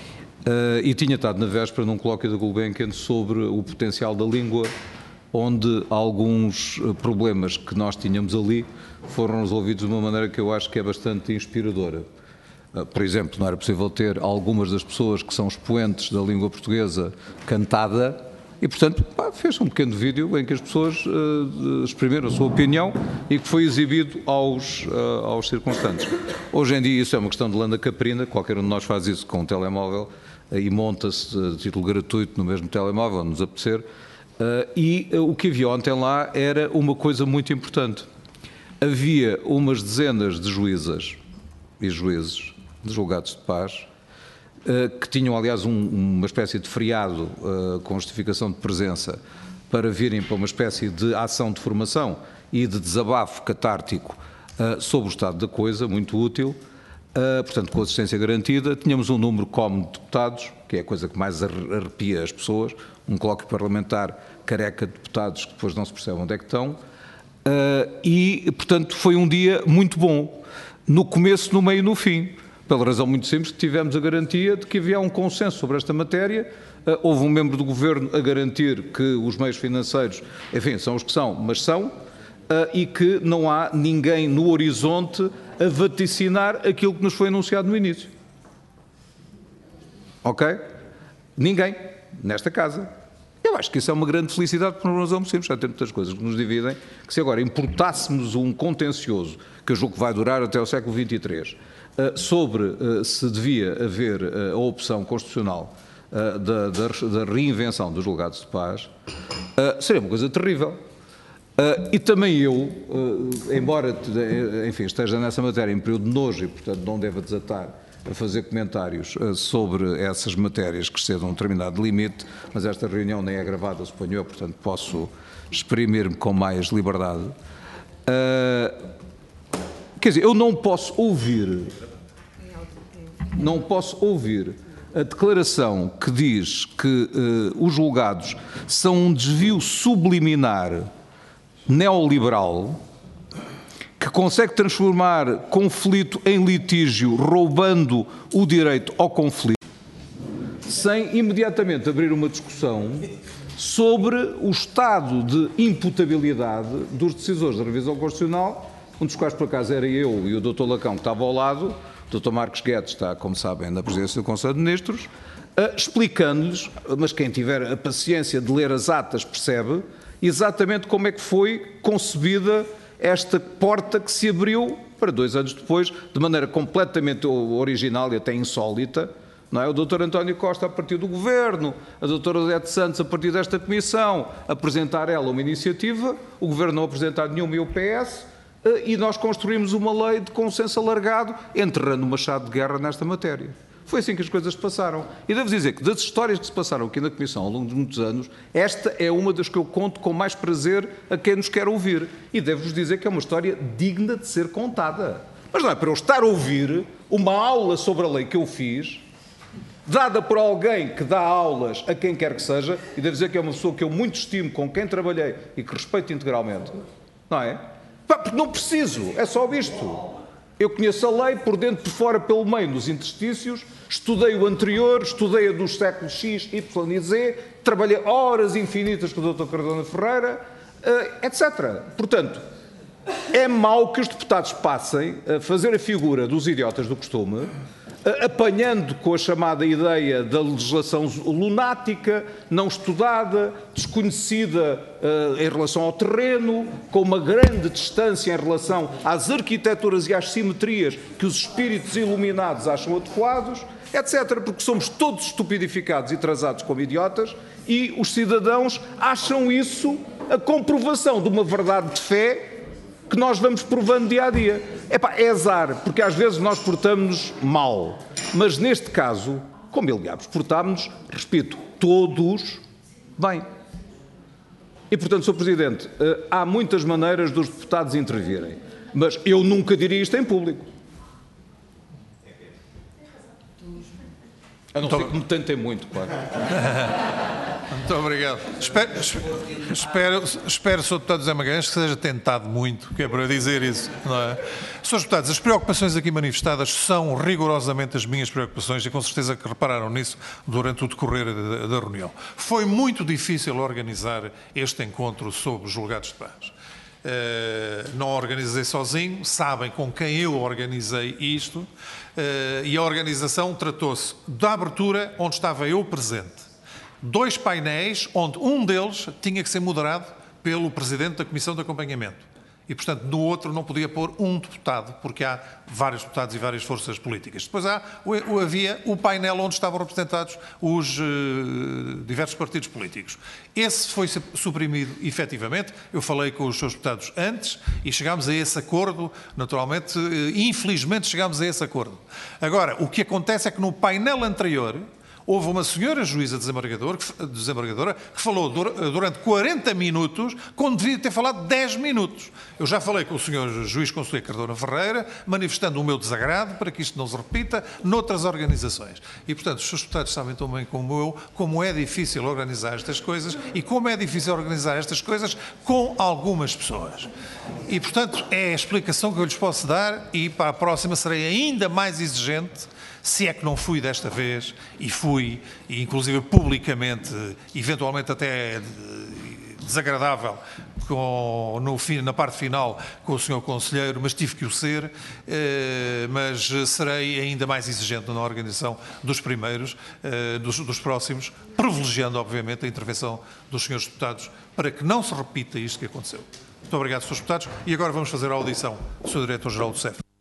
E tinha estado na véspera num colóquio da Gulbenkian sobre o potencial da língua, onde alguns problemas que nós tínhamos ali foram resolvidos de uma maneira que eu acho que é bastante inspiradora. Por exemplo, não era possível ter algumas das pessoas que são expoentes da língua portuguesa cantada e, portanto, fez um pequeno vídeo em que as pessoas exprimiram a sua opinião e que foi exibido aos circunstantes. Hoje em dia isso é uma questão de landa caprina, qualquer um de nós faz isso com um telemóvel e monta-se a título gratuito no mesmo telemóvel, nos apetecer. E o que havia ontem lá era uma coisa muito importante. Havia umas dezenas de juízas e juízes de julgados de paz que tinham, aliás, uma espécie de feriado com justificação de presença para virem para uma espécie de ação de formação e de desabafo catártico sobre o estado da coisa, muito útil. Portanto, com assistência garantida, tínhamos um número como de deputados, que é a coisa que mais arrepia as pessoas, um colóquio parlamentar careca de deputados que depois não se percebe onde é que estão, e, portanto, foi um dia muito bom, no começo, no meio e no fim, pela razão muito simples que tivemos a garantia de que havia um consenso sobre esta matéria, houve um membro do Governo a garantir que os meios financeiros, enfim, são os que são, mas são, e que não há ninguém no horizonte a vaticinar aquilo que nos foi anunciado no início. Ok? Ninguém, nesta casa. Eu acho que isso é uma grande felicidade por uma razão muito simples. Já tem muitas coisas que nos dividem, que se agora importássemos um contencioso, que eu julgo que vai durar até o século XXIII, sobre se devia haver a opção constitucional da reinvenção dos julgados de paz, seria uma coisa terrível. E também eu, embora, enfim, esteja nessa matéria em período de nojo e, portanto, não deva desatar a fazer comentários sobre essas matérias que excedam um determinado limite, mas esta reunião nem é gravada, suponho eu, portanto, posso exprimir-me com mais liberdade. Quer dizer, eu não posso ouvir a declaração que diz que os julgados são um desvio subliminar neoliberal que consegue transformar conflito em litígio, roubando o direito ao conflito, sem imediatamente abrir uma discussão sobre o estado de imputabilidade dos decisores da revisão constitucional, um dos quais, por acaso, era eu e o Dr. Lacão, que estava ao lado. O Dr. Marcos Guedes está, como sabem, na presidência do Conselho de Ministros, explicando-lhes, mas quem tiver a paciência de ler as atas percebe, exatamente como é que foi concebida esta porta que se abriu para 2 anos depois, de maneira completamente original e até insólita, não é? O Dr. António Costa, a partir do Governo, a Dra. Odete Santos, a partir desta Comissão, apresentar ela uma iniciativa, o Governo não apresentar nenhuma e o PS, e nós construímos uma lei de consenso alargado, enterrando uma chave de guerra nesta matéria. Foi assim que as coisas se passaram. E devo dizer que das histórias que se passaram aqui na Comissão ao longo de muitos anos, esta é uma das que eu conto com mais prazer a quem nos quer ouvir. E devo-vos dizer que é uma história digna de ser contada. Mas não é para eu estar a ouvir uma aula sobre a lei que eu fiz, dada por alguém que dá aulas a quem quer que seja, e devo dizer que é uma pessoa que eu muito estimo, com quem trabalhei e que respeito integralmente, não é? Porque não preciso, é só isto. Eu conheço a lei por dentro, por fora, pelo meio, nos interstícios, estudei o anterior, estudei a dos séculos X, Y e Z, trabalhei horas infinitas com o Dr. Cardona Ferreira, etc. Portanto, é mau que os deputados passem a fazer a figura dos idiotas do costume, apanhando com a chamada ideia da legislação lunática, não estudada, desconhecida em relação ao terreno, com uma grande distância em relação às arquiteturas e às simetrias que os espíritos iluminados acham adequados, etc., porque somos todos estupidificados e trazados como idiotas e os cidadãos acham isso a comprovação de uma verdade de fé que nós vamos provando dia a dia. É azar, porque às vezes nós portamos-nos mal, mas neste caso, como aliás portámos-nos, repito, todos bem. E portanto, Sr. Presidente, há muitas maneiras dos deputados intervirem, mas eu nunca diria isto em público. A não ser que me tentem muito, claro. Muito obrigado. Espero, Sr. Deputado José Magalhães, que seja tentado muito, que é para dizer isso, não é? Srs. Deputados, as preocupações aqui manifestadas são rigorosamente as minhas preocupações e com certeza que repararam nisso durante o decorrer da reunião. Foi muito difícil organizar este encontro sobre os julgados de paz. Não organizei sozinho, sabem com quem eu organizei isto, e a organização tratou-se da abertura onde estava eu presente. 2 painéis, onde um deles tinha que ser moderado pelo Presidente da Comissão de Acompanhamento. E, portanto, no outro não podia pôr um deputado, porque há vários deputados e várias forças políticas. Depois havia o painel onde estavam representados os diversos partidos políticos. Esse foi suprimido, efetivamente. Eu falei com os seus deputados antes e chegámos a esse acordo, naturalmente, infelizmente chegámos a esse acordo. Agora, o que acontece é que no painel anterior houve uma senhora juíza desembargadora que falou durante 40 minutos, quando devia ter falado 10 minutos. Eu já falei com o senhor juiz conselheiro Cardona Ferreira, manifestando o meu desagrado para que isto não se repita noutras organizações. E, portanto, os seus deputados sabem tão bem como eu, como é difícil organizar estas coisas e como é difícil organizar estas coisas com algumas pessoas. E, portanto, é a explicação que eu lhes posso dar e para a próxima serei ainda mais exigente, se é que não fui desta vez, e fui, e inclusive publicamente, eventualmente até desagradável, na parte final com o Sr. Conselheiro, mas tive que o ser, mas serei ainda mais exigente na organização dos primeiros, dos próximos, privilegiando, obviamente, a intervenção dos Srs. Deputados para que não se repita isto que aconteceu. Muito obrigado, Srs. Deputados, e agora vamos fazer a audição do Sr. Diretor-Geral do CEF.